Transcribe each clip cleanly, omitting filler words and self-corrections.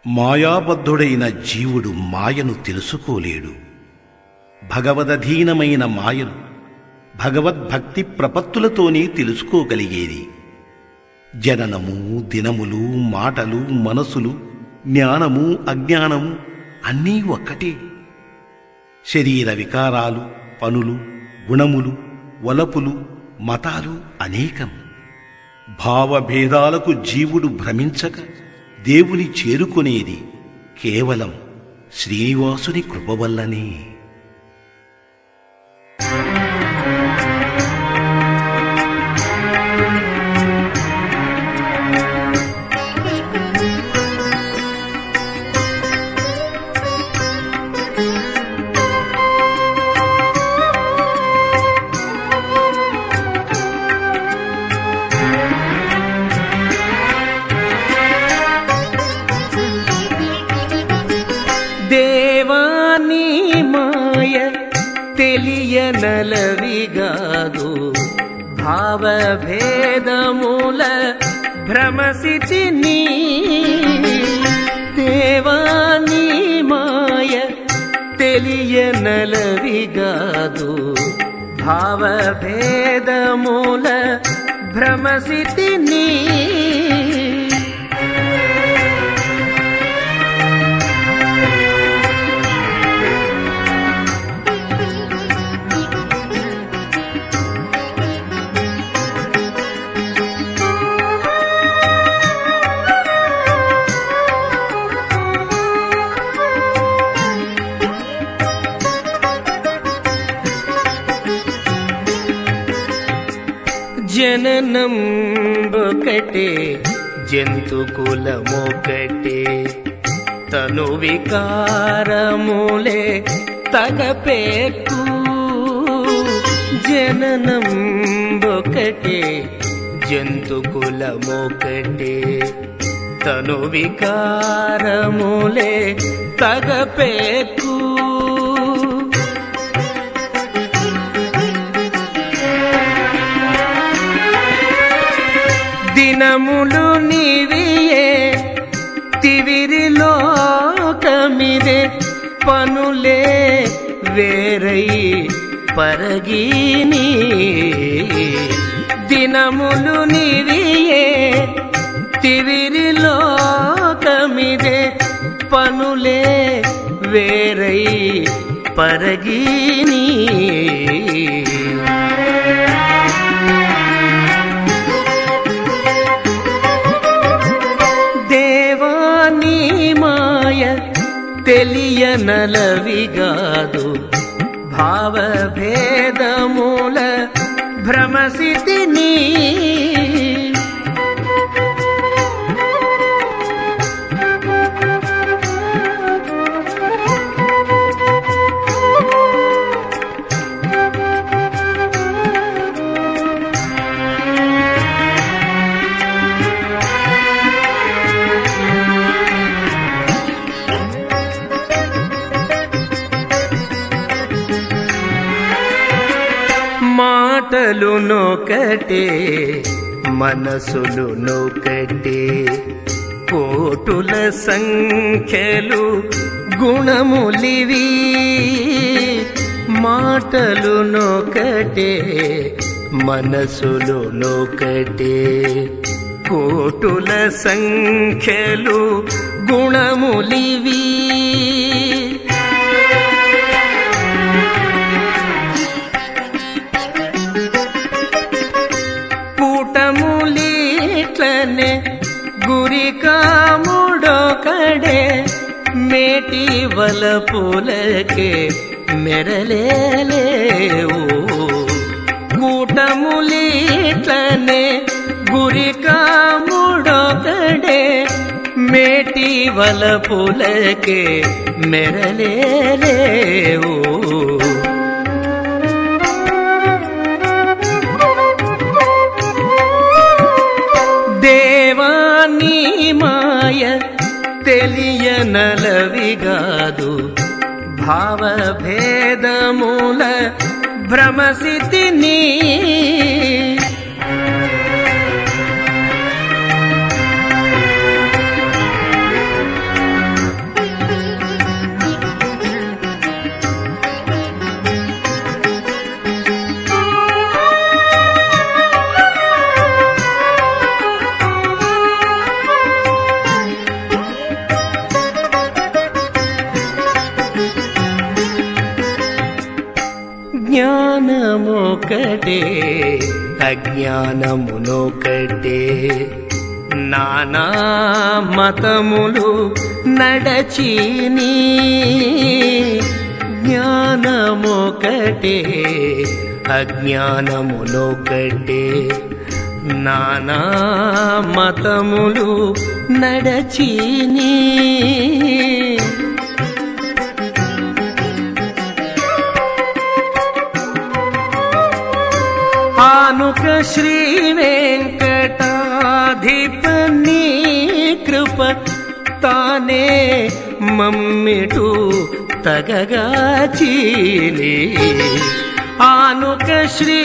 మాయాబద్ధుడైన జీవుడు మాయను తెలుసుకోలేడు. భగవదధీనమైన మాయను భగవద్భక్తి ప్రపత్తులతోనే తెలుసుకోగలిగేది. జననము, దినములు, మాటలు, మనసులు, జ్ఞానము, అజ్ఞానము అన్నీ ఒక్కటే. శరీర వికారాలు, పనులు, గుణములు, వలపులు, మతాలు అనేకం. భావభేదాలకు జీవుడు భ్రమించక దేవుని చేరుకునేది కేవలం శ్రీనివాసుని కృప వల్లనే. దేవాని మాయ తెలియనలవిగాదు, భావభేదముల భ్రమసితిని. దేవాని మాయ తెలియనలవిగాదు, భావభేదముల భ్రమసితిని. జననం ఒకటే, జంతుకులమొకటే, తను వికారములే తగపెక్కు. జననం ఒకటే, జంతుకులమొకటే, తను వికారములే తగపెక్కు. దినములు నీవియే, తివిరిలోకమిదే, పనులే వేరై పరగిని. దినములు నీవియే, తివిరిలోకమిదే, పనులే వేరై పరగిని. దేవాని మాయ తెలియనలవిగాదు, భావభేదముల భ్రమసితిని. మాటలు నొకటే, మనసులు నొకటే, కోటుల సంఖ్యలు గుణములివి. మాటలు నొకటే, మనసులు నొకటే, కోటుల సంఖ్యలు గుణములివి. కూటములిట్లనే గురికాముడొకడే, మేటి వలపులకే మెరలేవు. కూటములిట్లనే గురికాముడొకడే, మేటి వలపులకే మెరలేవు. దేవాని మాయ తెలియనలవిగాదు, భావభేదముల భ్రమసితిని. జ్ఞానమొకటే అజ్ఞానమునొకటే నానా మతములు నడచిని జ్ఞానమొకటే అజ్ఞానమునొకటే నానా మతములు నడచిని ఆనుక శ్రీ వెంకటాధిపని కృప తానే మమ్మిటు తగగాచీలి ఆనుక శ్రీ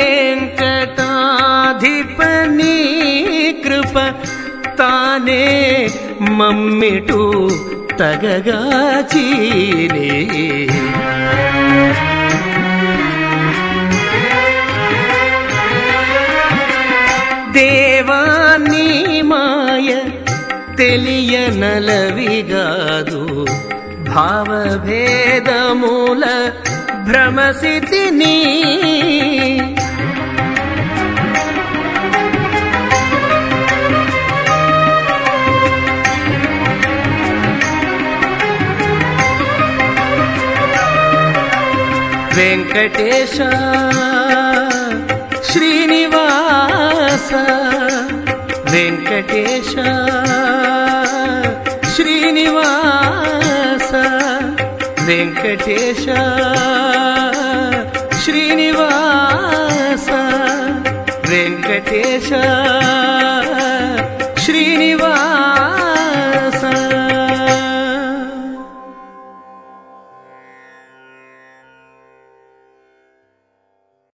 వెంకటాధిపని కృప తానే మమ్మిటు తగగాచీలి దేవాని మాయ తెలియనలవిగాదు భావభేదమూల భ్రమసితిని వెంకటేశ శ్రీనివాస వెంకటేశ శ్రీనివాస వెంకటేశ శ్రీనివాస వెంకటేశ